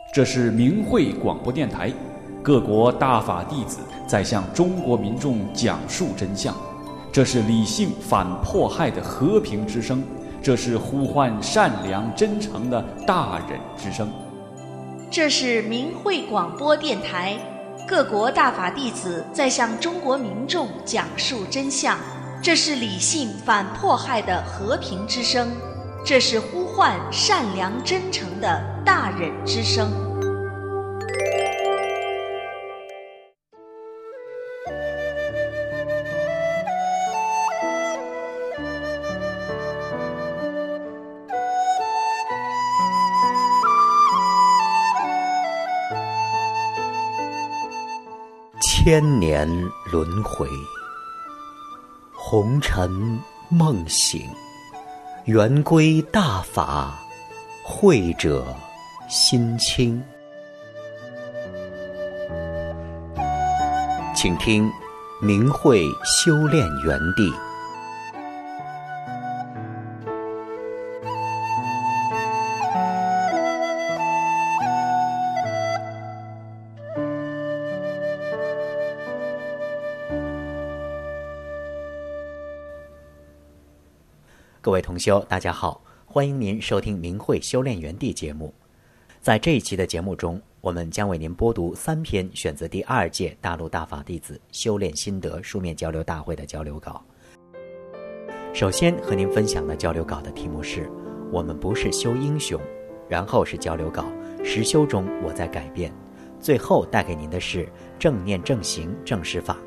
这是明慧广播电台，各国大法弟子在向中国民众讲述真相。这是理性反迫害的和平之声，这是呼唤善良真诚的大忍之声。 这是明慧广播电台，各国大法弟子在向中国民众讲述真相。这是理性反迫害的和平之声，这是呼唤善良真诚的大忍之声。 千年轮回，红尘梦醒，圆归大法，慧者心清。请听明慧修炼园地。各位同修，大家好，欢迎您收听明慧修炼园地节目。在这一期的节目中，我们将为您播读3篇选自第2届大陆大法弟子修炼心得书面交流大会的交流稿。首先和您分享的交流稿的题目是我们不是修英雄，然后是交流稿实修中我在改变，最后带给您的是正念正行正施法。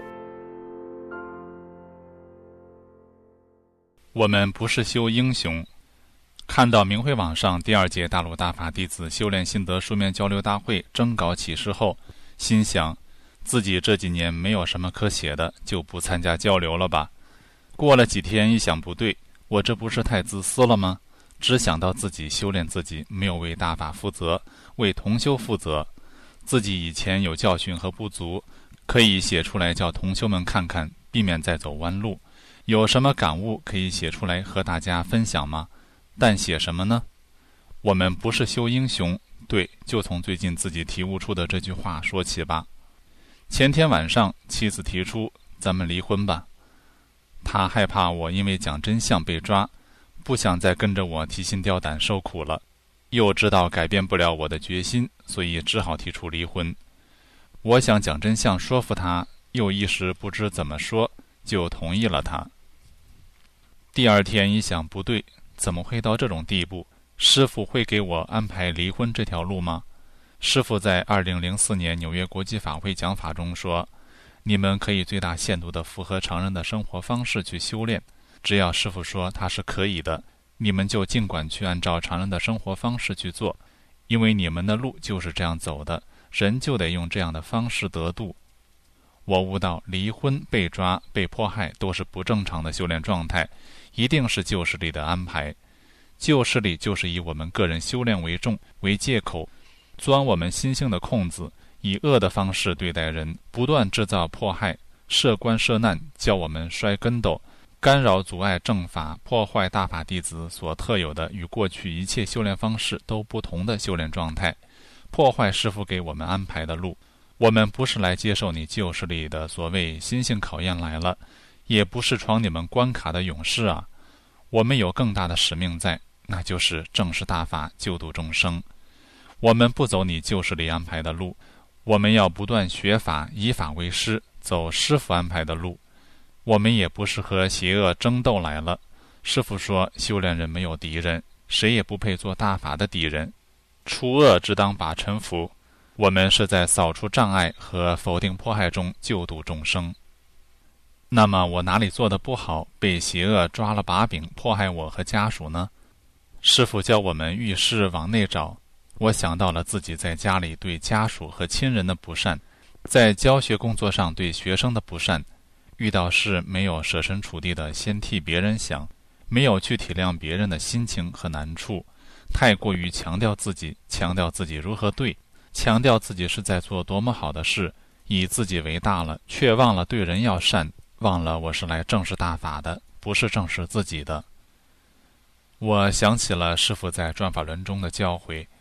我们不是修英雄。看到明慧网上第2届大陆大法弟子修炼心得书面交流大会征稿启事后，心想自己这几年没有什么可写的，就不参加交流了吧。过了几天一想，不对，我这不是太自私了吗？只想到自己修炼自己，没有为大法负责，为同修负责。自己以前有教训和不足，可以写出来叫同修们看看，避免再走弯路。有什么感悟可以写出来和大家分享吗？但写什么呢？我们不是修英雄，对，就从最近自己体悟出的这句话说起吧。前天晚上，妻子提出咱们离婚吧。她害怕我因为讲真相被抓，不想再跟着我提心吊胆受苦了，又知道改变不了我的决心，所以只好提出离婚。我想讲真相说服她，又一时不知怎么说，就同意了他。第2天一想，不对，怎么会到这种地步？师父会给我安排离婚这条路吗？师父在2004年纽约国际法会讲法中说，你们可以最大限度地符合常人的生活方式去修炼，只要师父说他是可以的，你们就尽管去按照常人的生活方式去做，因为你们的路就是这样走的，人就得用这样的方式得度。我悟到离婚、被抓、被迫害都是不正常的修炼状态，一定是旧势力的安排。旧势力就是以我们个人修炼为重，为借口，钻我们心性的空子，以恶的方式对待人，不断制造迫害，设关设难，教我们摔跟斗，干扰阻碍正法，破坏大法弟子所特有的与过去一切修炼方式都不同的修炼状态，破坏师父给我们安排的路。我们不是来接受你旧势力的所谓心性考验来了，也不是闯你们关卡的勇士啊。我们有更大的使命在，那就是正视大法，救度众生。我们不走你旧势力安排的路，我们要不断学法，以法为师，走师父安排的路。我们也不是和邪恶争斗来了。师父说，修炼人没有敌人，谁也不配做大法的敌人，除恶只当把臣服。我们是在扫除障碍和否定迫害中救度众生。那么我哪里做得不好，被邪恶抓了把柄迫害我和家属呢？师父教我们遇事往内找，我想到了自己在家里对家属和亲人的不善，在教学工作上对学生的不善，遇到事没有设身处地的先替别人想，没有去体谅别人的心情和难处，太过于强调自己如何对，强调自己是在做多么好的事，以自己为大了，却忘了对人要善，忘了我是来正视大法的，不是正视自己的。我想起了师父在转法轮中的教诲，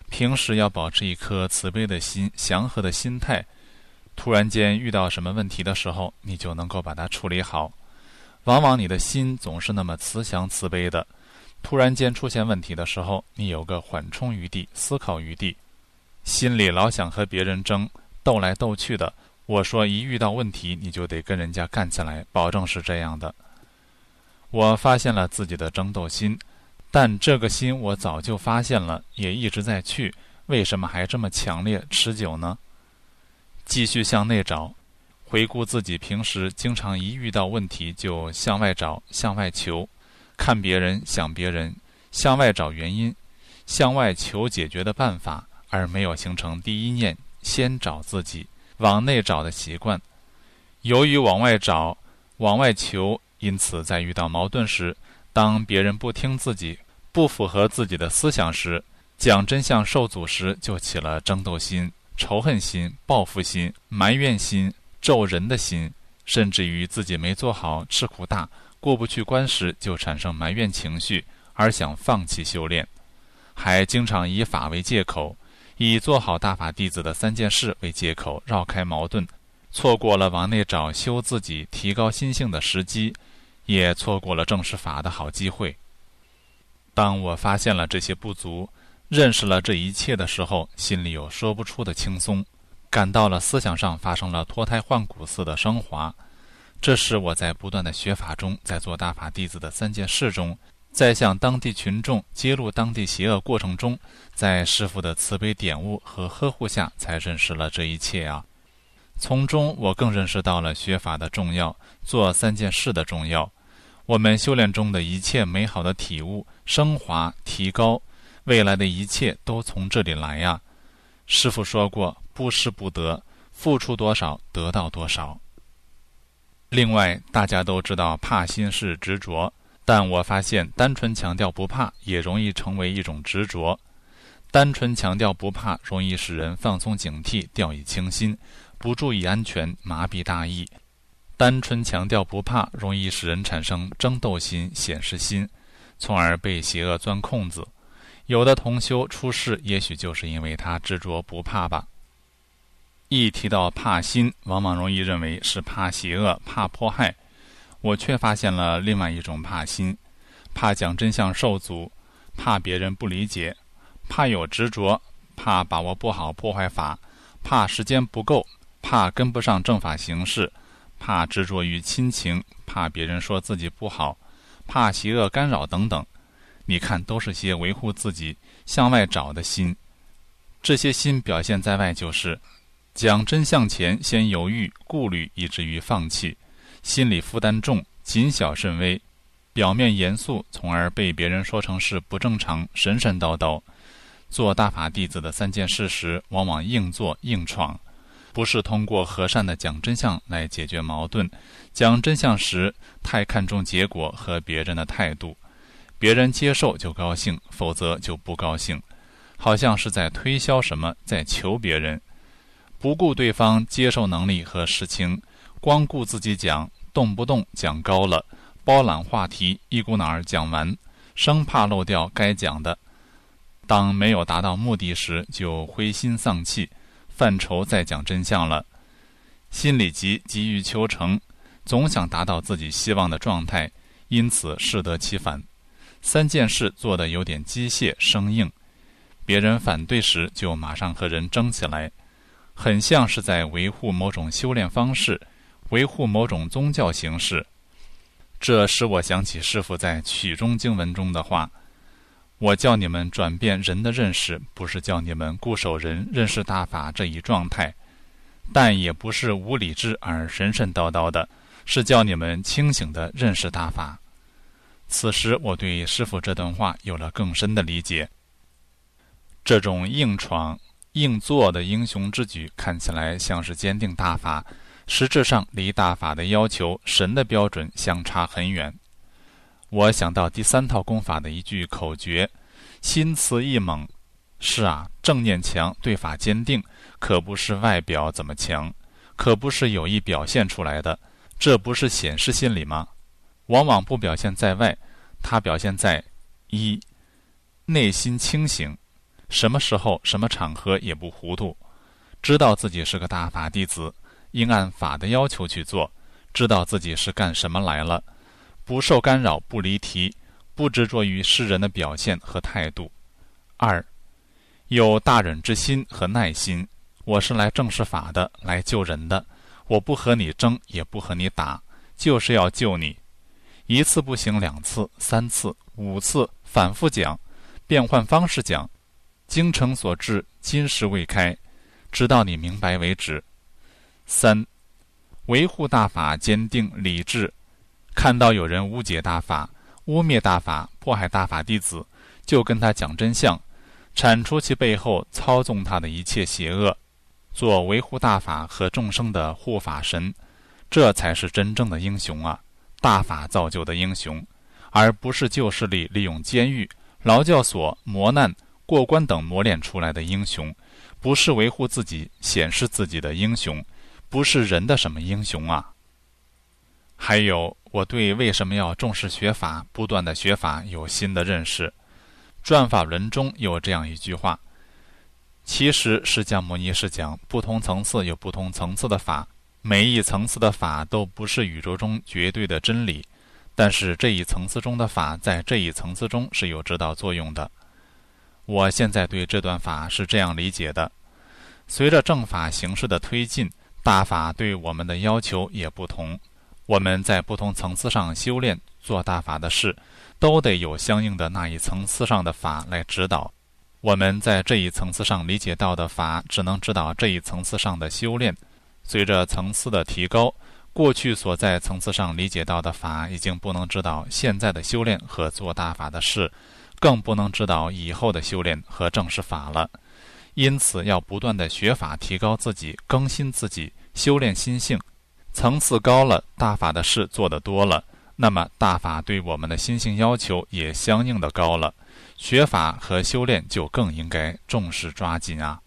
平时要保持一颗慈悲的心，祥和的心态，突然间遇到什么问题的时候，你就能够把它处理好。往往你的心总是那么慈祥慈悲的，突然间出现问题的时候，你有个缓冲余地，思考余地，心里老想和别人争，斗来斗去的。我说一遇到问题你就得跟人家干起来，保证是这样的。我发现了自己的争斗心，但这个心我早就发现了，也一直在去，为什么还这么强烈持久呢？继续向内找，回顾自己平时经常一遇到问题就向外找，向外求，看别人想别人，向外找原因，向外求解决的办法，而没有形成第一念先找自己，往内找的习惯。由于往外找，往外求，因此在遇到矛盾时，当别人不听自己，不符合自己的思想时，讲真相受阻时，就起了争斗心、仇恨心、报复心、埋怨心、咒人的心，甚至于自己没做好，吃苦大，过不去关时，就产生埋怨情绪，而想放弃修炼，还经常以法为借口，以做好大法弟子的3件事为借口，绕开矛盾，错过了往内找修自己、提高心性的时机，也错过了正视法的好机会。当我发现了这些不足，认识了这一切的时候，心里有说不出的轻松，感到了思想上发生了脱胎换骨似的升华。这是我在不断的学法中，在做大法弟子的3件事中，在向当地群众揭露当地邪恶过程中，在师父的慈悲点悟和呵护下，才认识了这一切啊。从中我更认识到了学法的重要，做3件事的重要。我们修炼中的一切美好的体悟、升华、提高，未来的一切都从这里来呀。师父说过，不施不得，付出多少得到多少。另外，大家都知道怕心是执着，但我发现单纯强调不怕也容易成为一种执着。单纯强调不怕容易使人放松警惕，掉以轻心，不注意安全，麻痹大意。单纯强调不怕容易使人产生争斗心、显示心，从而被邪恶钻空子。有的同修出事，也许就是因为他执着不怕吧。一提到怕心，往往容易认为是怕邪恶、怕迫害。我却发现了另外一种怕心，怕讲真相受阻，怕别人不理解，怕有执着，怕把握不好破坏法，怕时间不够，怕跟不上正法形式，怕执着于亲情，怕别人说自己不好，怕邪恶干扰等等。你看，都是些维护自己、向外找的心。这些心表现在外就是讲真相前先犹豫、顾虑，以至于放弃，心理负担重，谨小慎微，表面严肃，从而被别人说成是不正常、神神叨叨。做大法弟子的3件事时，往往硬做硬闯，不是通过和善的讲真相来解决矛盾。讲真相时太看重结果和别人的态度，别人接受就高兴，否则就不高兴，好像是在推销什么，在求别人，不顾对方接受能力和事情，光顾自己讲，动不动讲高了，包揽话题，一股脑儿讲完，生怕漏掉该讲的。当没有达到目的时，就灰心丧气，犯愁再讲真相了。心里急于求成，总想达到自己希望的状态，因此适得其反。3件事做得有点机械生硬，别人反对时就马上和人争起来，很像是在维护某种修炼方式，维护某种宗教形式。这使我想起师父在曲中经文中的话，我叫你们转变人的认识，不是叫你们固守人认识大法这一状态，但也不是无理智而神神叨叨的，是叫你们清醒地认识大法。此时我对师父这段话有了更深的理解。这种硬闯硬做的英雄之举，看起来像是坚定大法，实质上离大法的要求、神的标准相差很远。我想到第3套功法的一句口诀，心慈意猛。是啊，正念强，对法坚定，可不是外表怎么强，可不是有意表现出来的，这不是显示心理吗？往往不表现在外，它表现在一，内心清醒。 什么时候什么场合也不糊涂，知道自己是个大法弟子，应按法的要求去做，知道自己是干什么来了，不受干扰，不离题，不执着于世人的表现和态度。2，有大忍之心和耐心，我是来正视法的，来救人的，我不和你争，也不和你打，就是要救你。1次不行，2次、3次、5次，反复讲，变换方式讲，精诚所至，金石未开，直到你明白为止。3，维护大法，坚定理智，看到有人误解大法，污蔑大法，迫害大法弟子，就跟他讲真相，铲除其背后操纵他的一切邪恶，做维护大法和众生的护法神，这才是真正的英雄啊！大法造就的英雄，而不是旧势力利用监狱、劳教所、磨难、过关等磨练出来的英雄，不是维护自己、显示自己的英雄，不是人的什么英雄啊！还有，我对为什么要重视学法、不断的学法有新的认识。转法轮中有这样一句话：其实释迦牟尼是讲不同层次有不同层次的法，每一层次的法都不是宇宙中绝对的真理，但是这一层次中的法在这一层次中是有指导作用的。我现在对这段法是这样理解的：随着正法形式的推进，大法对我们的要求也不同，我们在不同层次上修炼做大法的事，都得有相应的那一层次上的法来指导。我们在这一层次上理解到的法，只能指导这一层次上的修炼。随着层次的提高，过去所在层次上理解到的法，已经不能指导现在的修炼和做大法的事，更不能指导以后的修炼和正式法了。因此要不断的学法，提高自己，更新自己，修炼心性。层次高了，大法的事做得多了，那么大法对我们的心性要求也相应的高了，学法和修炼就更应该重视抓紧啊。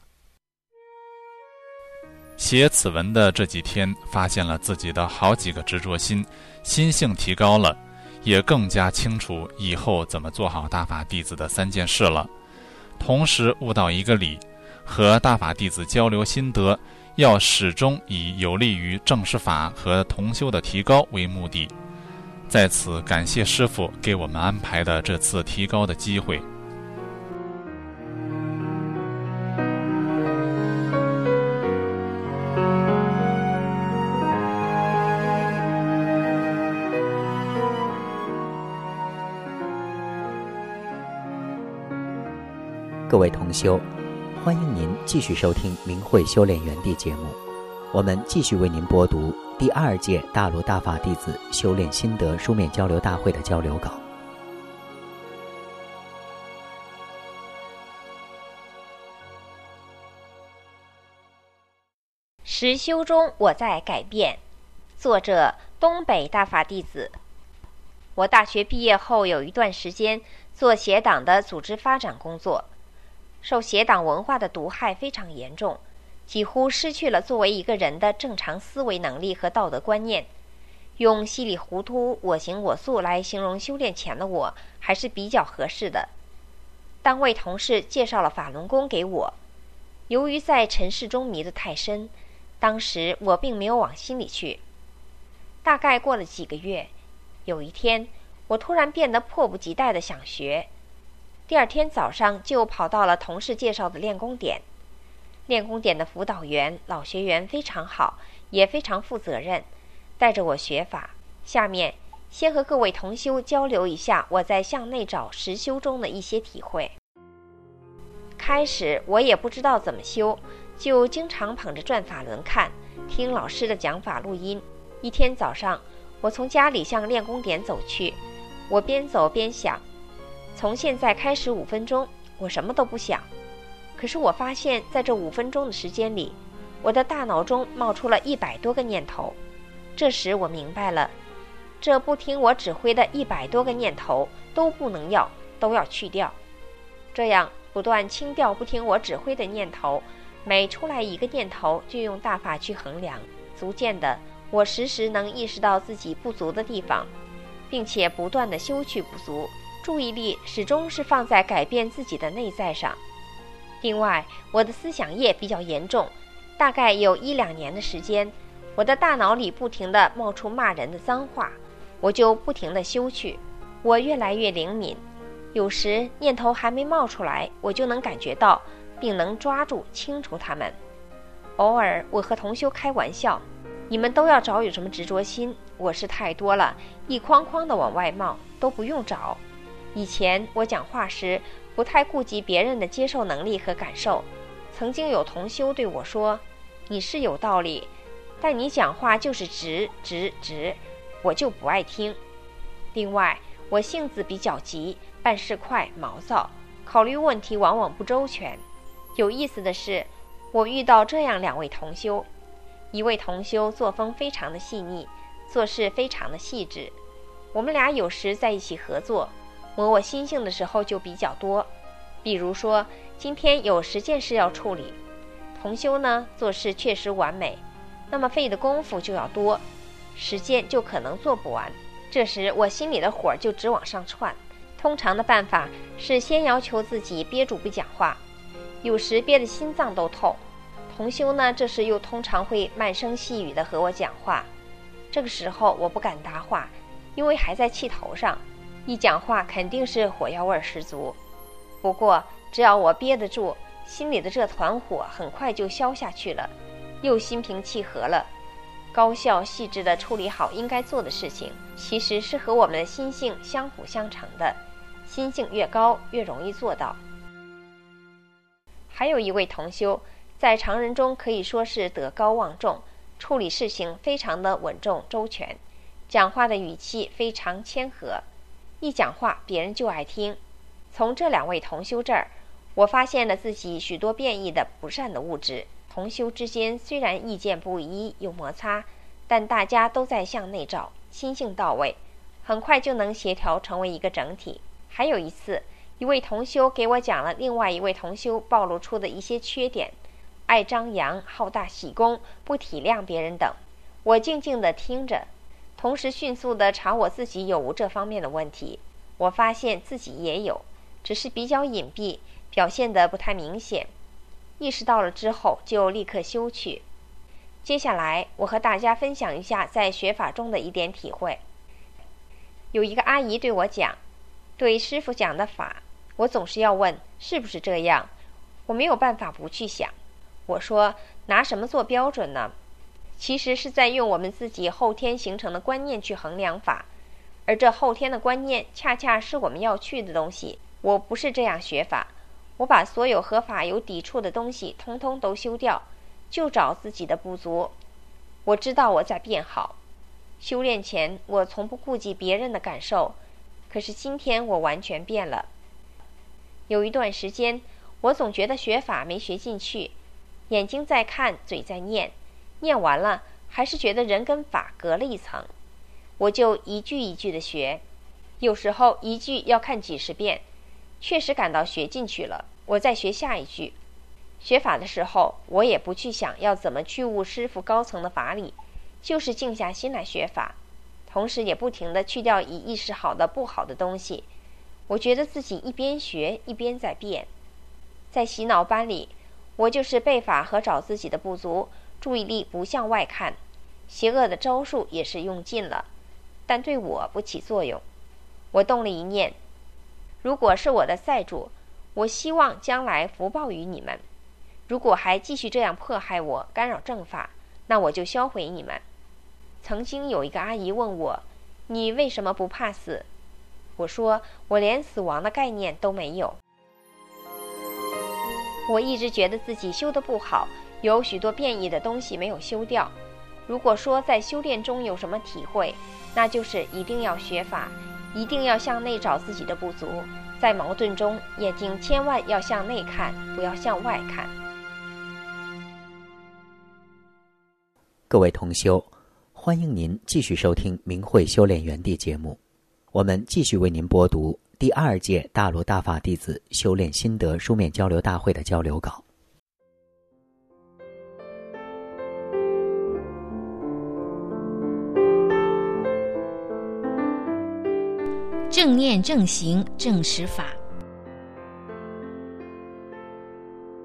写此文的这几天，发现了自己的好几个执着心，心性提高了，也更加清楚以后怎么做好大法弟子的3件事了。同时悟到一个理，和大法弟子交流心得，要始终以有利于正式法和同修的提高为目的。在此感谢师父给我们安排的这次提高的机会。 各位同修，欢迎您继续收听明慧修炼园地节目。我们继续为您播读第2届大陆大法弟子修炼心得书面交流大会的交流稿。 实修中我在改变，作者东北大法弟子。我大学毕业后有一段时间做协党的组织发展工作，受协党文化的毒害非常严重，几乎失去了作为一个人的正常思维能力和道德观念。用稀里糊涂、我行我素来形容修炼前的我还是比较合适的。单位同事介绍了法轮功给我，由于在尘世中迷得太深，当时我并没有往心里去。大概过了几个月，有一天我突然变得迫不及待地想学。第2天早上就跑到了同事介绍的练功点。练功点的辅导员老学员非常好，也非常负责任，带着我学法。下面先和各位同修交流一下我在向内找实修中的一些体会。开始我也不知道怎么修，就经常捧着转法轮看，听老师的讲法录音。一天早上，我从家里向练功点走去，我边走边想，从现在开始5分钟，我什么都不想。可是我发现在这5分钟的时间里，我的大脑中冒出了100多个念头。这时我明白了，这不听我指挥的100多个念头都不能要，都要去掉。这样不断清掉不听我指挥的念头，每出来一个念头就用大法去衡量，逐渐的我时时能意识到自己不足的地方，并且不断的修去不足，注意力始终是放在改变自己的内在上。 另外，我的思想业比较严重，大概有1-2年的时间，我的大脑里不停地冒出骂人的脏话，我就不停地修去。我越来越灵敏，有时念头还没冒出来，我就能感觉到，并能抓住清除它们。偶尔我和同修开玩笑，你们都要找有什么执着心，我是太多了，一筐筐的往外冒，都不用找。以前我讲话时不太顾及别人的接受能力和感受，曾经有同修对我说，你是有道理，但你讲话就是直，我就不爱听。另外，我性子比较急，办事快，毛躁，考虑问题往往不周全。有意思的是，我遇到这样2位同修，一位同修作风非常的细腻，做事非常的细致，我们俩有时在一起合作，磨我心性的时候就比较多。比如说今天有10件事要处理，同修呢做事确实完美，那么费的功夫就要多，10件就可能做不完。这时我心里的火就直往上窜，通常的办法是先要求自己憋住不讲话，有时憋得心脏都痛。同修呢这时又通常会慢声细语地和我讲话，这个时候我不敢搭话，因为还在气头上，一讲话肯定是火药味十足。不过只要我憋得住，心里的这团火很快就消下去了，又心平气和了。高效细致地处理好应该做的事情，其实是和我们的心性相辅相成的，心性越高越容易做到。还有一位同修，在常人中可以说是德高望重，处理事情非常的稳重周全，讲话的语气非常谦和，一讲话别人就爱听。从这2位同修这儿，我发现了自己许多变异的不善的物质。同修之间虽然意见不一，有摩擦，但大家都在向内照，心性到位，很快就能协调成为一个整体。还有一次，一位同修给我讲了另外一位同修暴露出的一些缺点，爱张扬、好大喜功、不体谅别人等。我静静地听着，同时迅速地查我自己有无这方面的问题。我发现自己也有，只是比较隐蔽，表现得不太明显。意识到了之后就立刻修去。接下来我和大家分享一下在学法中的一点体会。有一个阿姨对我讲，对师父讲的法，我总是要问是不是这样，我没有办法不去想。我说拿什么做标准呢？其实是在用我们自己后天形成的观念去衡量法，而这后天的观念恰恰是我们要去的东西。我不是这样学法，我把所有和法有抵触的东西通通都修掉，就找自己的不足。我知道我在变好，修炼前我从不顾及别人的感受，可是今天我完全变了。有一段时间我总觉得学法没学进去，眼睛在看，嘴在念，念完了还是觉得人跟法隔了一层，我就一句一句的学，有时候一句要看几10遍，确实感到学进去了，我再学下一句。学法的时候我也不去想要怎么去悟师父高层的法理，就是静下心来学法，同时也不停地去掉以意识好的不好的东西。我觉得自己一边学一边在变。在洗脑班里，我就是背法和找自己的不足，注意力不向外看，邪恶的招数也是用尽了，但对我不起作用。我动了一念，如果是我的债主，我希望将来福报于你们，如果还继续这样迫害我，干扰正法，那我就销毁你们。曾经有一个阿姨问我，你为什么不怕死？我说我连死亡的概念都没有。我一直觉得自己修得不好，有许多变异的东西没有修掉。如果说在修炼中有什么体会，那就是一定要学法，一定要向内找自己的不足，在矛盾中眼睛千万要向内看，不要向外看。 各位同修，欢迎您继续收听明慧修炼园地节目，我们继续为您播读第2届大罗大法弟子修炼心得书面交流大会的交流稿。 正念正行正实法。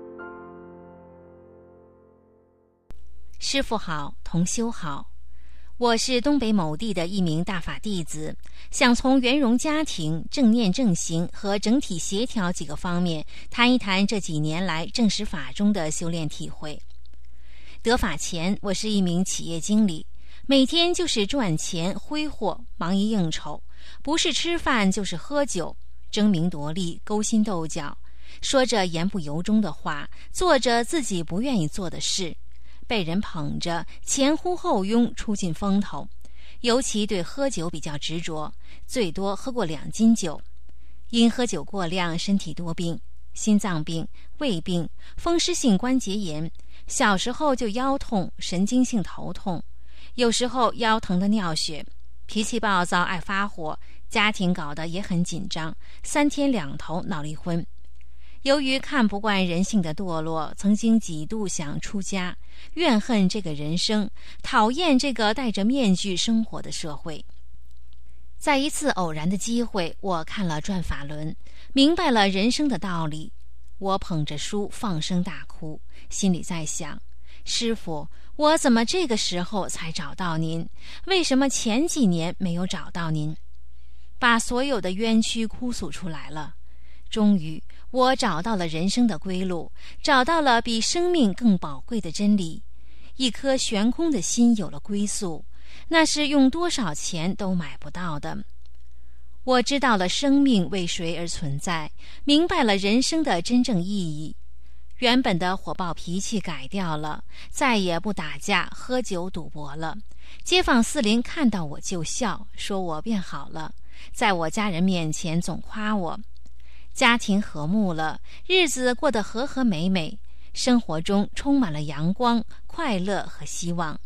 师父好，同修好，我是东北某地的一名大法弟子，想从圆融家庭、正念正行和整体协调几个方面谈一谈这几年来正实法中的修炼体会。得法前，我是一名企业经理，每天就是赚钱挥霍，忙于应酬，不是吃饭就是喝酒，争名夺利，勾心斗角，说着言不由衷的话，做着自己不愿意做的事，被人捧着，前呼后拥，出尽风头。尤其对喝酒比较执着，最多喝过2斤酒。因喝酒过量，身体多病，心脏病、胃病、风湿性关节炎，小时候就腰痛、神经性头痛，有时候腰疼的尿血，脾气暴躁，爱发火，家庭搞得也很紧张，3天2头闹离婚。由于看不惯人性的堕落，曾经几度想出家，怨恨这个人生，讨厌这个戴着面具生活的社会。在一次偶然的机会，我看了《转法轮》，明白了人生的道理。我捧着书放声大哭，心里在想，师父，我怎么这个时候才找到您？为什么前几年没有找到您？把所有的冤屈哭诉出来了。终于我找到了人生的归路，找到了比生命更宝贵的真理。一颗悬空的心有了归宿，那是用多少钱都买不到的。我知道了生命为谁而存在，明白了人生的真正意义。原本的火爆脾气改掉了，再也不打架、喝酒、赌博了。街坊四邻看到我就笑，说我变好了，在我家人面前总夸我。家庭和睦了，日子过得和和美美，生活中充满了阳光、快乐和希望。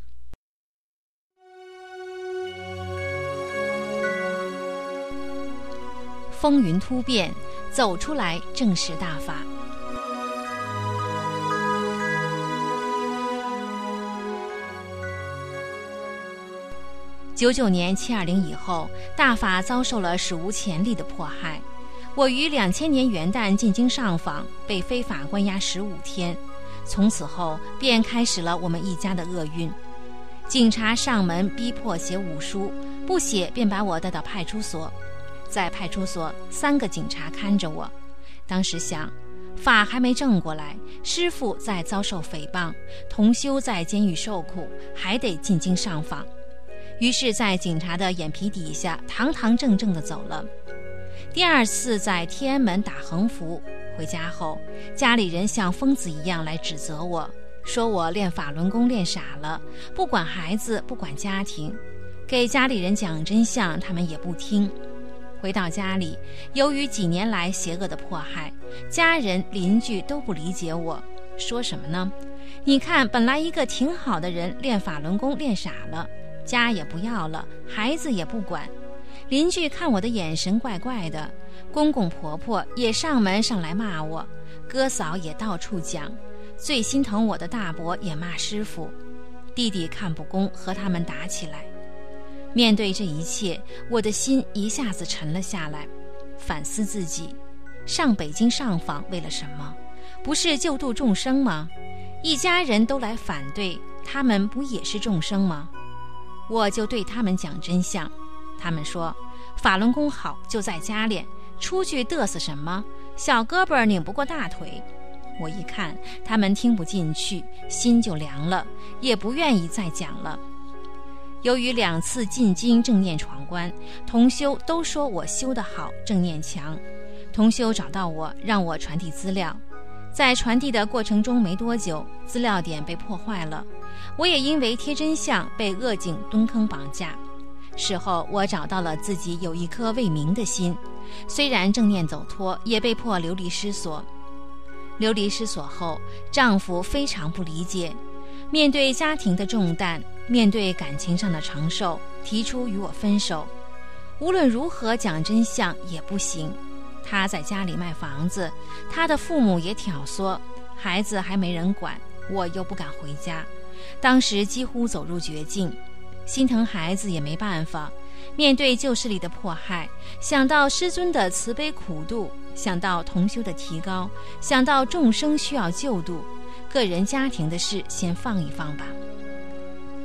风云突变，走出来正是大法。99年720以后，大法遭受了史无前例的迫害。我于2000年元旦进京上访，被非法关押15天。从此后便开始了我们一家的厄运。警察上门逼迫写武书，不写便把我带到派出所。在派出所，3个警察看着我。当时想，法还没正过来，师父在遭受诽谤，同修在监狱受苦，还得进京上访。于是在警察的眼皮底下堂堂正正地走了。第2次在天安门打横幅，回家后家里人像疯子一样来指责我，说我练法轮功练傻了，不管孩子，不管家庭。给家里人讲真相，他们也不听。回到家里，由于几年来邪恶的迫害，家人邻居都不理解我，说什么呢？你看，本来一个挺好的人，练法轮功练傻了，家也不要了，孩子也不管。邻居看我的眼神怪怪的，公公婆婆也上门上来骂我，哥嫂也到处讲，最心疼我的大伯也骂师父，弟弟看不公，和他们打起来。面对这一切，我的心一下子沉了下来，反思自己，上北京上访为了什么？不是救度众生吗？一家人都来反对，他们不也是众生吗？我就对他们讲真相。他们说，法轮功好就在家练，出去嘚瑟什么？小胳膊拧不过大腿。我一看他们听不进去，心就凉了，也不愿意再讲了。由于2次进京正念闯关，同修都说我修得好，正念强。同修找到我，让我传递资料。在传递的过程中没多久，资料点被破坏了，我也因为贴真相被恶警蹲坑绑架。事后我找到了自己有一颗为民的心，虽然正念走脱，也被迫流离失所。流离失所后，丈夫非常不理解，面对家庭的重担，面对感情上的承受，提出与我分手。无论如何讲真相也不行。他在家里卖房子，他的父母也挑唆，孩子还没人管，我又不敢回家，当时几乎走入绝境。心疼孩子也没办法，面对旧势力的迫害，想到师尊的慈悲苦度，想到同修的提高，想到众生需要救度，个人家庭的事先放一放吧。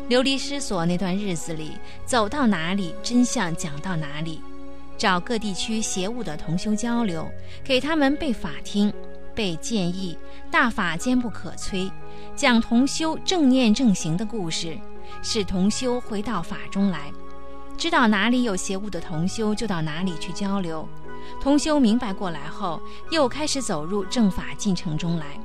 流离失所那段日子里，走到哪里，真相讲到哪里，找各地区邪物的同修交流，给他们背法听，背建议，大法坚不可摧，讲同修正念正行的故事，使同修回到法中来。知道哪里有邪物的同修，就到哪里去交流。同修明白过来后，又开始走入正法进程中来。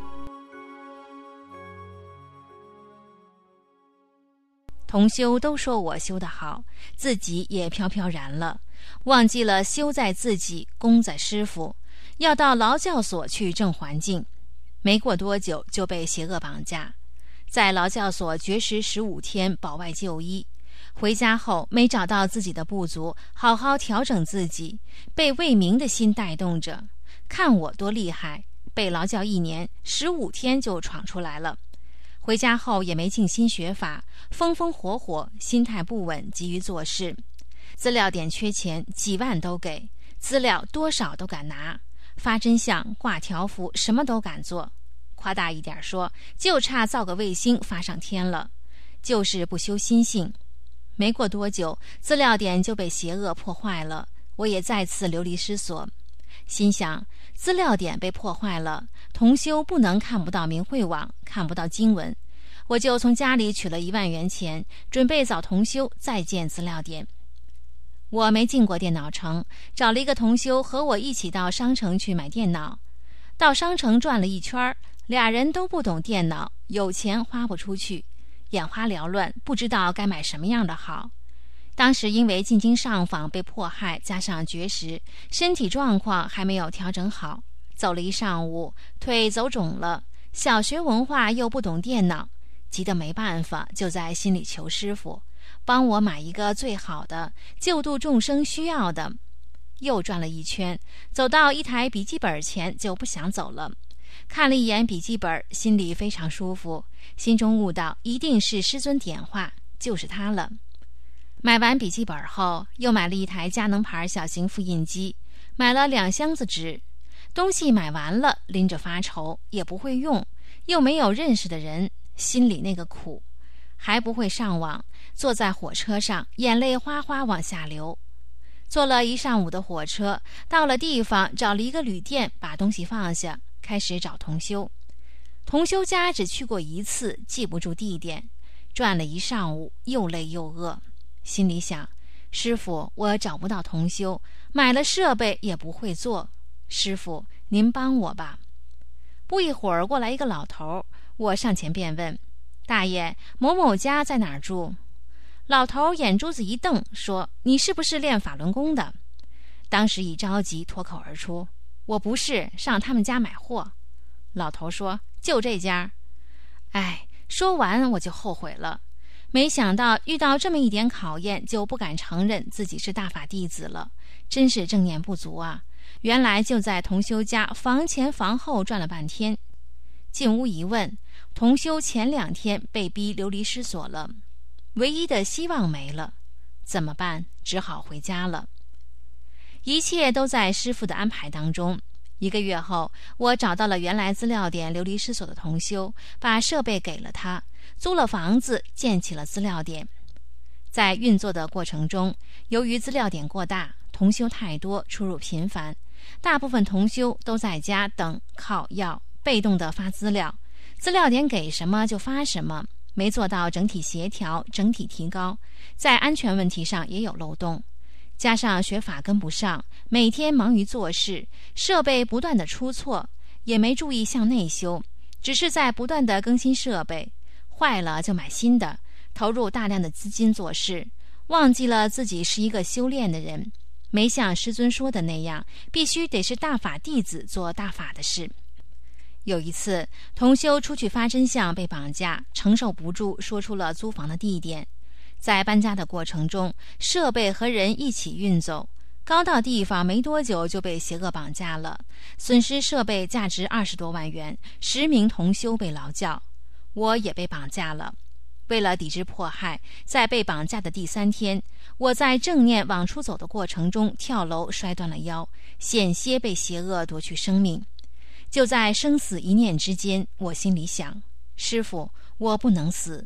同修都说我修得好，自己也飘飘然了，忘记了修在自己，功在师父，要到劳教所去正环境。没过多久就被邪恶绑架，在劳教所绝食15天，保外就医。回家后没找到自己的不足，好好调整自己，被为民的心带动着，看我多厉害，被劳教1年15天就闯出来了。回家后也没静心学法，风风火火，心态不稳，急于做事。资料点缺钱，几万都给，资料多少都敢拿，发真相，挂条幅，什么都敢做。夸大一点说，就差造个卫星发上天了，就是不修心性。没过多久，资料点就被邪恶破坏了，我也再次流离失所。心想，资料点被破坏了，同修不能看不到明慧网，看不到经文，我就从家里取了1万元钱，准备找同修再建资料点。我没进过电脑城，找了一个同修和我一起到商城去买电脑。到商城转了一圈，俩人都不懂电脑，有钱花不出去，眼花缭乱，不知道该买什么样的好。当时因为进京上访被迫害，加上绝食，身体状况还没有调整好，走了一上午，腿走肿了，小学文化又不懂电脑，急得没办法，就在心里求师父帮我买一个最好的，救度众生需要的。又转了一圈，走到一台笔记本前就不想走了，看了一眼笔记本，心里非常舒服，心中悟到一定是师尊点化，就是它了。买完笔记本后，又买了一台佳能牌小型复印机，买了2箱子纸。东西买完了，拎着发愁，也不会用，又没有认识的人，心里那个苦，还不会上网，坐在火车上，眼泪哗哗往下流。坐了1上午的火车，到了地方，找了一个旅店，把东西放下，开始找同修。同修家只去过1次，记不住地点，转了1上午，又累又饿，心里想，师父，我找不到同修，买了设备也不会做，师父您帮我吧。不一会儿过来一个老头，我上前便问，大爷，某某家在哪儿住？老头眼珠子一瞪，说，你是不是练法轮功的？当时一着急脱口而出，我不是，上他们家买货。老头说，就这家？哎，说完我就后悔了，没想到遇到这么一点考验，就不敢承认自己是大法弟子了，真是正念不足啊。原来就在同修家房前房后转了半天。进屋一问，同修前2天被逼流离失所了，唯一的希望没了，怎么办？只好回家了。一切都在师父的安排当中。1个月后，我找到了原来资料点流离失所的同修，把设备给了他，租了房子，建起了资料点。在运作的过程中，由于资料点过大，同修太多，出入频繁，大部分同修都在家等靠要，被动的发资料，资料点给什么就发什么，没做到整体协调，整体提高，在安全问题上也有漏洞。加上学法跟不上，每天忙于做事，设备不断的出错，也没注意向内修，只是在不断的更新设备，坏了就买新的，投入大量的资金做事，忘记了自己是一个修炼的人，没像师尊说的那样，必须得是大法弟子做大法的事。有一次，同修出去发真相被绑架，承受不住，说出了租房的地点。在搬家的过程中，设备和人一起运走，刚到地方没多久就被邪恶绑架了，损失设备价值20多万元，10名同修被劳教，我也被绑架了。为了抵制迫害，在被绑架的第3天，我在正念往出走的过程中跳楼摔断了腰，险些被邪恶夺去生命。就在生死一念之间，我心里想，师父，我不能死，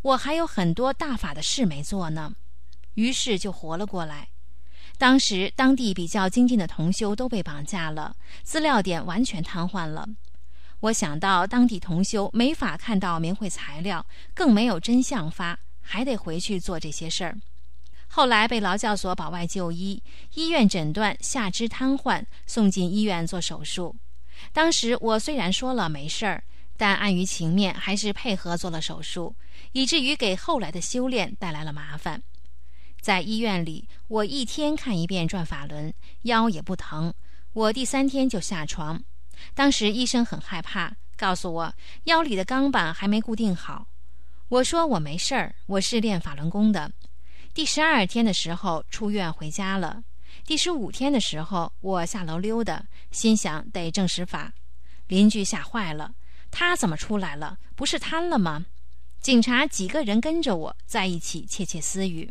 我还有很多大法的事没做呢。于是就活了过来。当时当地比较精进的同修都被绑架了，资料点完全瘫痪了。我想到当地同修没法看到明慧材料，更没有真相发，还得回去做这些事儿。后来被劳教所保外就医，医院诊断下肢瘫痪，送进医院做手术。当时我虽然说了没事儿，但碍于情面还是配合做了手术，以至于给后来的修炼带来了麻烦。在医院里，我一天看一遍转法轮，腰也不疼。我第3天就下床。当时医生很害怕，告诉我腰里的钢板还没固定好。我说我没事儿，我是练法轮功的。第12天的时候出院回家了。第15天的时候，我下楼溜达，心想得证实法。邻居吓坏了，他怎么出来了？不是瘫了吗？警察几个人跟着我在一起窃窃私语。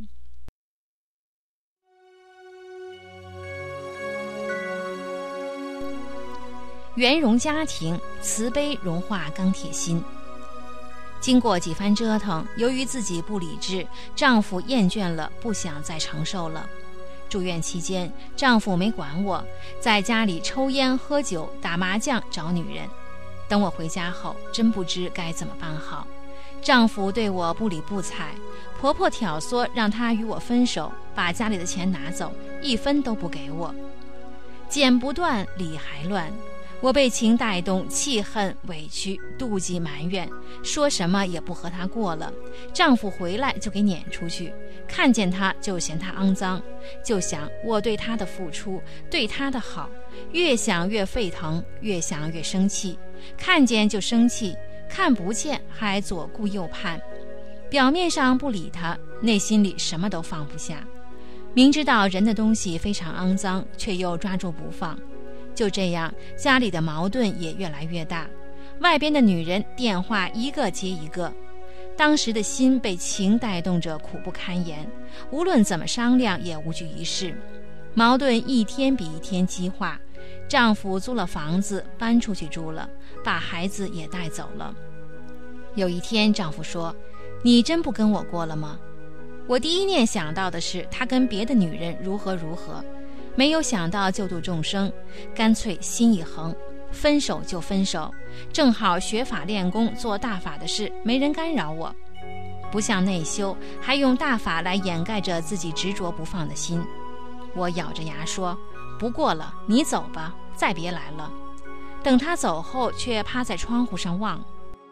圆融家庭，慈悲融化钢铁心。经过几番折腾，由于自己不理智，丈夫厌倦了，不想再承受了。住院期间，丈夫没管我，在家里抽烟喝酒打麻将找女人。等我回家后，真不知该怎么办好。丈夫对我不理不睬，婆婆挑唆让他与我分手，把家里的钱拿走，1分都不给我。剪不断，理还乱。我被情带动，气恨、委屈、妒忌、埋怨，说什么也不和他过了。丈夫回来就给撵出去，看见他就嫌他肮脏，就想我对他的付出，对他的好，越想越沸腾，越想越生气，看见就生气，看不见还左顾右盼。表面上不理他，内心里什么都放不下。明知道人的东西非常肮脏，却又抓住不放。就这样，家里的矛盾也越来越大，外边的女人电话一个接一个。当时的心被情带动着，苦不堪言，无论怎么商量也无济于事，矛盾一天比一天激化。丈夫租了房子搬出去住了，把孩子也带走了。有一天丈夫说：“你真不跟我过了吗？”我第一念想到的是他跟别的女人如何如何，没有想到救度众生，干脆心一横，分手就分手。正好学法练功做大法的事，没人干扰我，不像内修，还用大法来掩盖着自己执着不放的心。我咬着牙说：“不过了，你走吧，再别来了。”等他走后，却趴在窗户上望。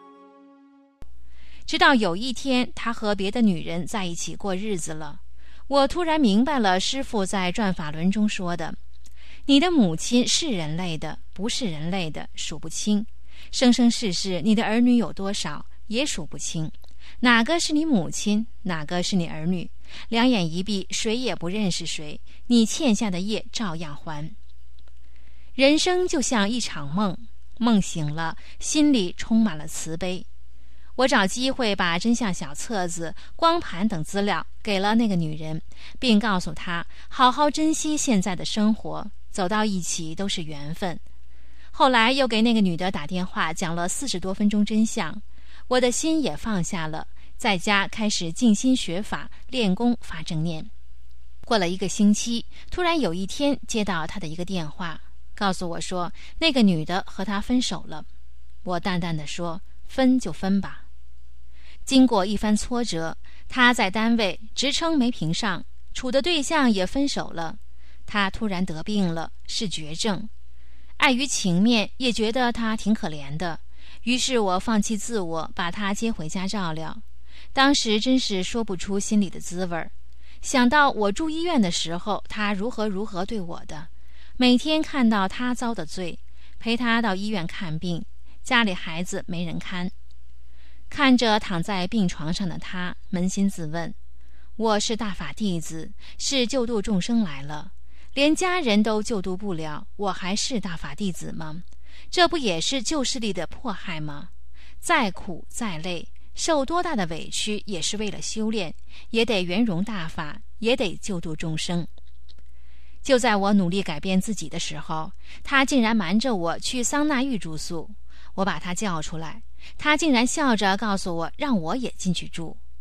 直到有一天，他和别的女人在一起过日子了。我突然明白了师父在转法轮中说的：你的母亲是人类的，不是人类的数不清，生生世世你的儿女有多少也数不清，哪个是你母亲，哪个是你儿女，两眼一闭，谁也不认识谁，你欠下的业照样还。人生就像一场梦，梦醒了，心里充满了慈悲。我找机会把真相小册子、光盘等资料给了那个女人，并告诉她好好珍惜现在的生活，走到一起都是缘分。后来又给那个女的打电话讲了40多分钟真相，我的心也放下了，在家开始静心学法、练功发正念。过了1个星期，突然有一天接到她的一个电话，告诉我说那个女的和他分手了。我淡淡的说：分就分吧。经过一番挫折，他在单位职称没评上，处的对象也分手了。他突然得病了，是绝症。碍于情面，也觉得他挺可怜的，于是我放弃自我，把他接回家照料。当时真是说不出心里的滋味儿。想到我住医院的时候，他如何如何对我的，每天看到他遭的罪，陪他到医院看病，家里孩子没人看。看着躺在病床上的他，扪心自问：我是大法弟子，是救度众生来了，连家人都救度不了，我还是大法弟子吗？这不也是旧势力的迫害吗？再苦再累，受多大的委屈，也是为了修炼，也得圆融大法，也得救度众生。就在我努力改变自己的时候，他竟然瞒着我去桑拿浴住宿。我把他叫出来，他竟然笑着告诉我让我也进去住。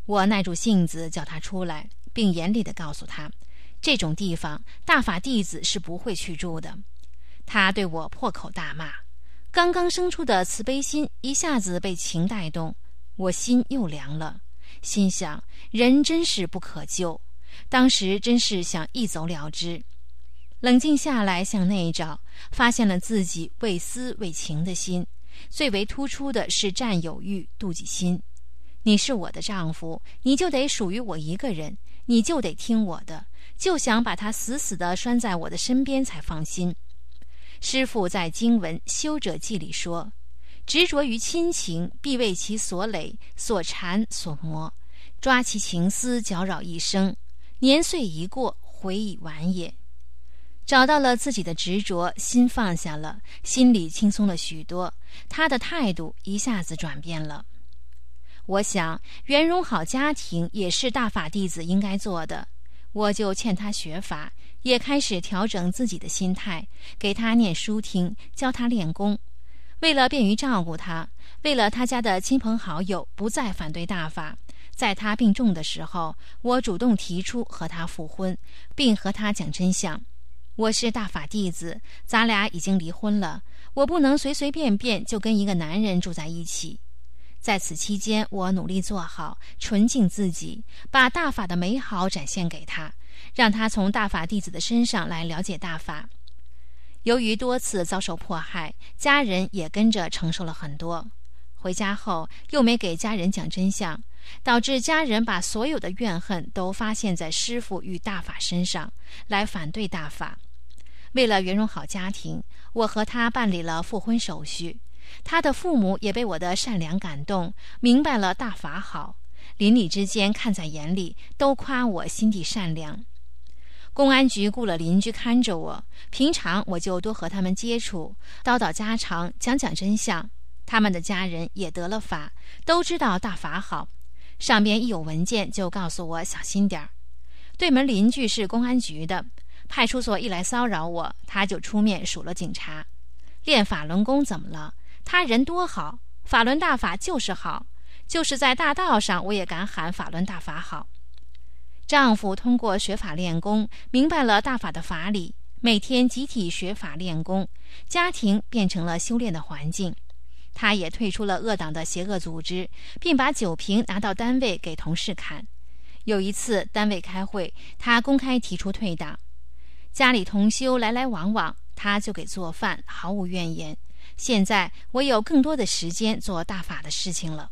我耐住性子叫他出来，并严厉地告诉他，这种地方大法弟子是不会去住的。他对我破口大骂，刚刚生出的慈悲心一下子被情带动，我心又凉了，心想人真是不可救，当时真是想一走了之。冷静下来向内找，发现了自己为私为情的心，最为突出的是占有欲、妒忌心。你是我的丈夫，你就得属于我一个人，你就得听我的，就想把他死死地拴在我的身边才放心。师父在经文《修者记》里说，执着于亲情，必为其所累、所缠、所磨，抓其情丝，搅扰一生，年岁一过，悔已晚也。找到了自己的执着，心放下了，心里轻松了许多，他的态度一下子转变了。我想圆融好家庭也是大法弟子应该做的，我就欠他学法，也开始调整自己的心态，给他念书听，教他练功。为了便于照顾他，为了他家的亲朋好友不再反对大法，在他病重的时候，我主动提出和他复婚，并和他讲真相。我是大法弟子，咱俩已经离婚了，我不能随随便便就跟一个男人住在一起。在此期间，我努力做好，纯净自己，把大法的美好展现给他，让他从大法弟子的身上来了解大法。由于多次遭受迫害，家人也跟着承受了很多。回家后又没给家人讲真相，导致家人把所有的怨恨都发泄在师父与大法身上，来反对大法。为了圆融好家庭，我和他办理了复婚手续。他的父母也被我的善良感动，明白了大法好，邻里之间看在眼里，都夸我心地善良。公安局雇了邻居看着我，平常我就多和他们接触，叨叨家常，讲讲真相。他们的家人也得了法，都知道大法好，上边一有文件就告诉我小心点儿。对门邻居是公安局的，派出所一来骚扰我，他就出面数落警察。练法轮功怎么了？他人多好，法轮大法就是好，就是在大道上我也敢喊法轮大法好。丈夫通过学法练功，明白了大法的法理，每天集体学法练功，家庭变成了修炼的环境。他也退出了恶党的邪恶组织，并把酒瓶拿到单位给同事看。有一次单位开会，他公开提出退党。家里同修来来往往，他就给做饭，毫无怨言。现在我有更多的时间做大法的事情了。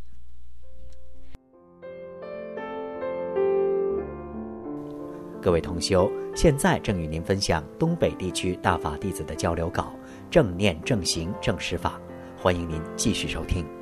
各位同修，现在正与您分享东北地区大法弟子的交流稿，正念正行正施法，欢迎您继续收听。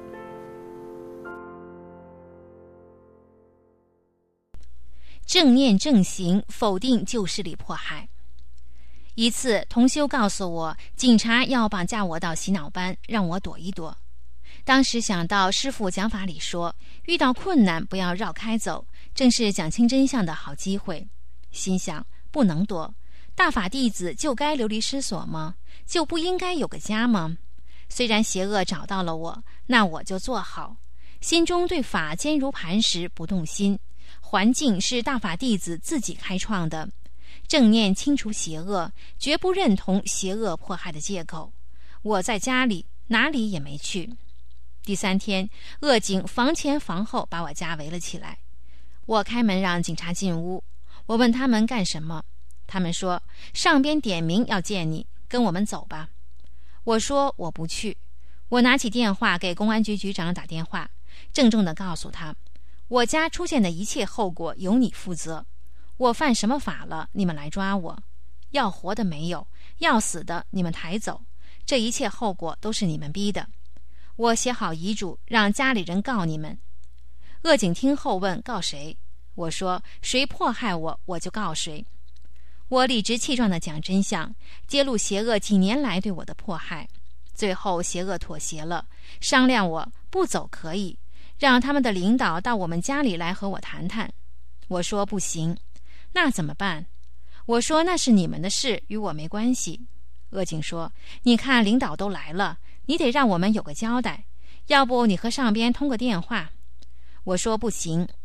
正念正行，否定旧势力迫害。一次同修告诉我，警察要绑架我到洗脑班，让我躲一躲。当时想到师父讲法里说，遇到困难不要绕开走，正是讲清真相的好机会。心想不能躲，大法弟子就该流离失所吗？就不应该有个家吗？虽然邪恶找到了我，那我就做好，心中对法坚如磐石，不动心。环境是大法弟子自己开创的，正念清除邪恶，绝不认同邪恶迫害的借口。我在家里哪里也没去。第3天，恶警房前房后把我家围了起来。我开门让警察进屋，我问他们干什么，他们说上边点名要见你，跟我们走吧。我说我不去。我拿起电话给公安局局长打电话，郑重地告诉他，我家出现的一切后果由你负责。我犯什么法了？你们来抓我，要活的没有，要死的你们抬走，这一切后果都是你们逼的。我写好遗嘱，让家里人告你们。恶警听后问告谁？我说谁迫害我，我就告谁。我理直气壮地讲真相，揭露邪恶几年来对我的迫害。最后邪恶妥协了，商量我不走可以，让他们的领导到我们家里来和我谈谈。我说不行。那怎么办？我说那是你们的事，与我没关系。恶警说，你看领导都来了，你得让我们有个交代，要不你和上边通个电话。我说不行。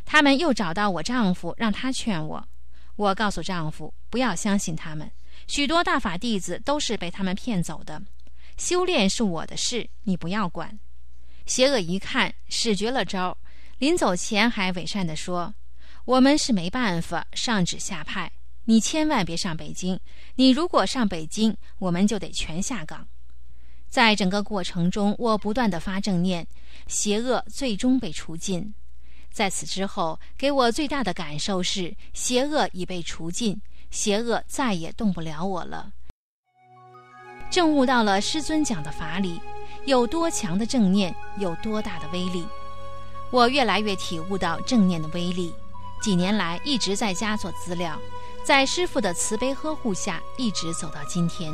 他们又找到我丈夫，让他劝我。我告诉丈夫，不要相信他们，许多大法弟子都是被他们骗走的。修炼是我的事，你不要管。邪恶一看，使绝了招，临走前还伪善地说，我们是没办法，上旨下派，你千万别上北京，你如果上北京，我们就得全下岗。在整个过程中，我不断地发正念，邪恶最终被除尽。在此之后，给我最大的感受是，邪恶已被除尽，邪恶再也动不了我了。正悟到了师尊讲的法理，有多强的正念，有多大的威力。我越来越体悟到正念的威力，几年来一直在家做资料，在师父的慈悲呵护下，一直走到今天。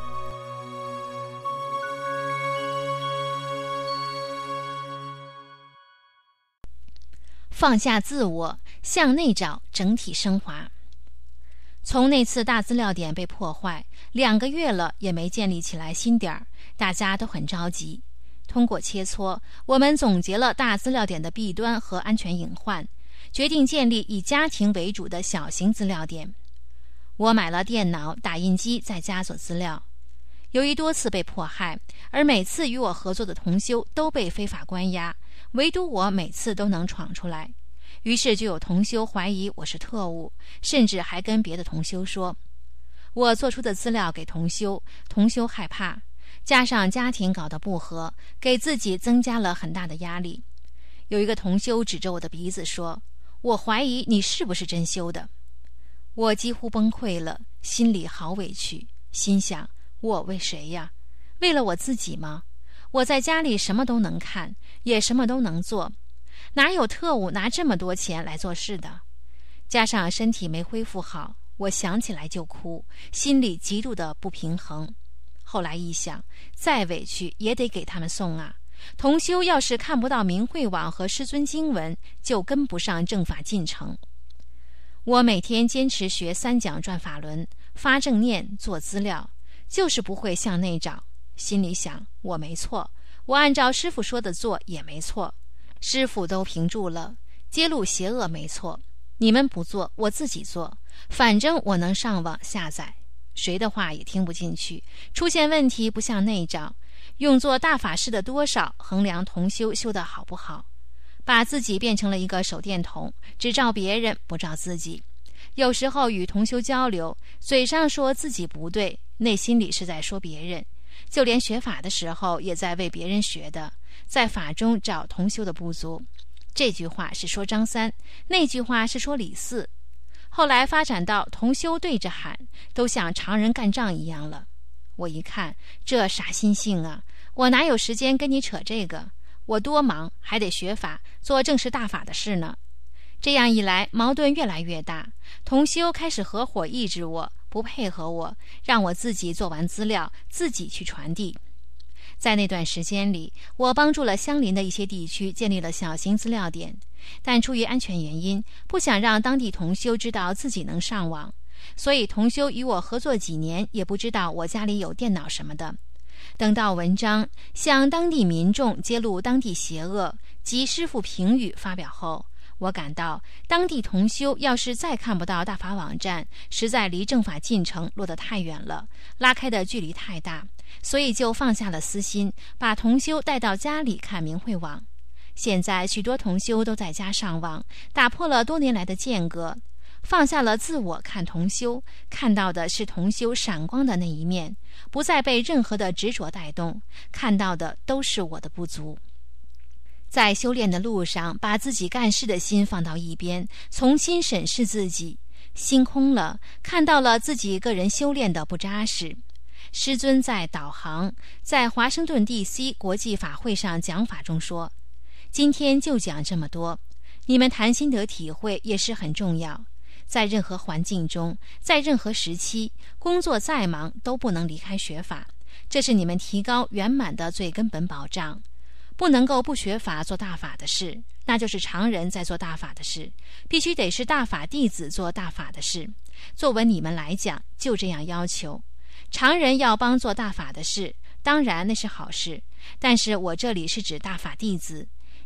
放下自我，向内找，整体升华。从那次大资料点被破坏2个月了，也没建立起来新点儿，大家都很着急。通过切磋，我们总结了大资料点的弊端和安全隐患，决定建立以家庭为主的小型资料点。我买了电脑、打印机，在家做资料。由于多次被迫害，而每次与我合作的同修都被非法关押，唯独我每次都能闯出来。于是就有同修怀疑我是特务，甚至还跟别的同修说。我做出的资料给同修，同修害怕，加上家庭搞得不和，给自己增加了很大的压力。有一个同修指着我的鼻子说，我怀疑你是不是真修的。我几乎崩溃了，心里好委屈，心想，我为谁呀？为了我自己吗？我在家里什么都能看，也什么都能做，哪有特务拿这么多钱来做事的？加上身体没恢复好，我想起来就哭，心里极度的不平衡。后来一想，再委屈也得给他们送啊。同修要是看不到明慧网和师尊经文，就跟不上正法进程。我每天坚持学3讲转法轮，发正念，做资料，就是不会向内找。心里想，我没错，我按照师父说的做也没错，师父都评注了，揭露邪恶没错，你们不做，我自己做，反正我能上网下载，谁的话也听不进去，出现问题不向内找，用作大法师的多少衡量同修修得好不好，把自己变成了一个手电筒，只照别人不照自己。有时候与同修交流，嘴上说自己不对，内心里是在说别人，就连学法的时候也在为别人学的，在法中找同修的不足。这句话是说张三，那句话是说李四。后来发展到同修对着喊，都像常人干仗一样了。我一看，这啥心性啊，我哪有时间跟你扯这个，我多忙，还得学法，做正式大法的事呢。这样一来，矛盾越来越大，同修开始合伙抑制我，不配合我，让我自己做完资料，自己去传递。在那段时间里，我帮助了相邻的一些地区建立了小型资料点，但出于安全原因，不想让当地同修知道自己能上网，所以同修与我合作几年，也不知道我家里有电脑什么的。等到文章向当地民众揭露当地邪恶及师父评语发表后，我感到当地同修要是再看不到大法网站，实在离正法进程落得太远了，拉开的距离太大，所以就放下了私心，把同修带到家里看明慧网。现在许多同修都在家上网，打破了多年来的间隔，放下了自我看同修，看到的是同修闪光的那一面，不再被任何的执着带动，看到的都是我的不足。在修炼的路上，把自己干事的心放到一边，重新审视自己，心空了，看到了自己个人修炼的不扎实。师尊在导航，在华盛顿 DC 国际法会上讲法中说，今天就讲这么多，你们谈心得体会也是很重要。在任何环境中，在任何时期，工作再忙都不能离开学法，这是你们提高圆满的最根本保障。不能够不学法做大法的事，那就是常人在做大法的事，必须得是大法弟子做大法的事。作为你们来讲，就这样要求。常人要帮做大法的事，当然那是好事，但是我这里是指大法弟子，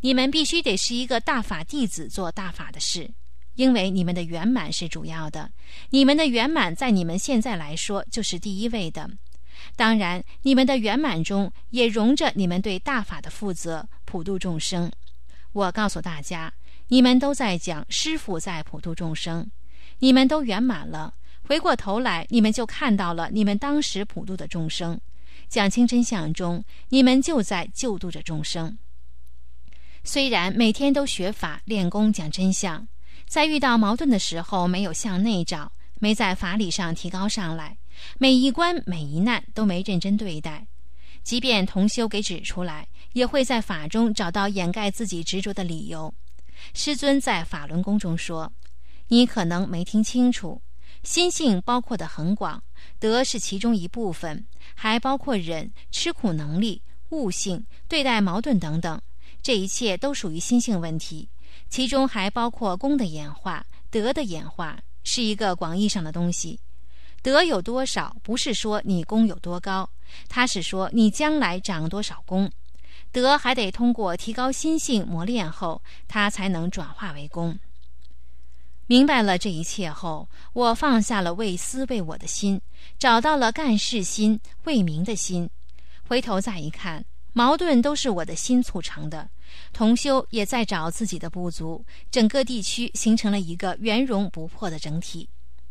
你们必须得是一个大法弟子做大法的事，因为你们的圆满是主要的，你们的圆满在你们现在来说就是第一位的。当然，你们的圆满中也容着你们对大法的负责，普度众生。我告诉大家，你们都在讲师父在普度众生，你们都圆满了，回过头来你们就看到了你们当时普度的众生，讲清真相中，你们就在救度着众生。虽然每天都学法练功讲真相，在遇到矛盾的时候没有向内找，没在法理上提高上来，每一关每一难都没认真对待，即便同修给指出来，也会在法中找到掩盖自己执着的理由。师尊在法轮功中说，你可能没听清楚，心性包括的很广，德是其中一部分，还包括忍、吃苦能力、悟性、对待矛盾等等，这一切都属于心性问题，其中还包括功的演化、德的演化，是一个广义上的东西。德有多少，不是说你功有多高，它是说你将来长多少功。德还得通过提高心性磨练后，它才能转化为功。明白了这一切后，我放下了为私为我的心，找到了干事心、为民的心。回头再一看，矛盾都是我的心促成的，同修也在找自己的不足，整个地区形成了一个圆融不破的整体。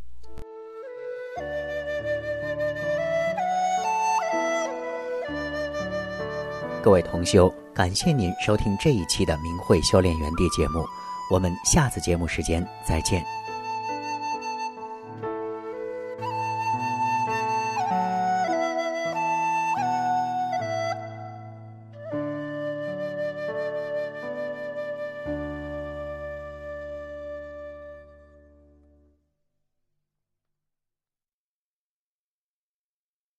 各位同修，感谢您收听这一期的明慧修炼园地节目，我们下次节目时间再见。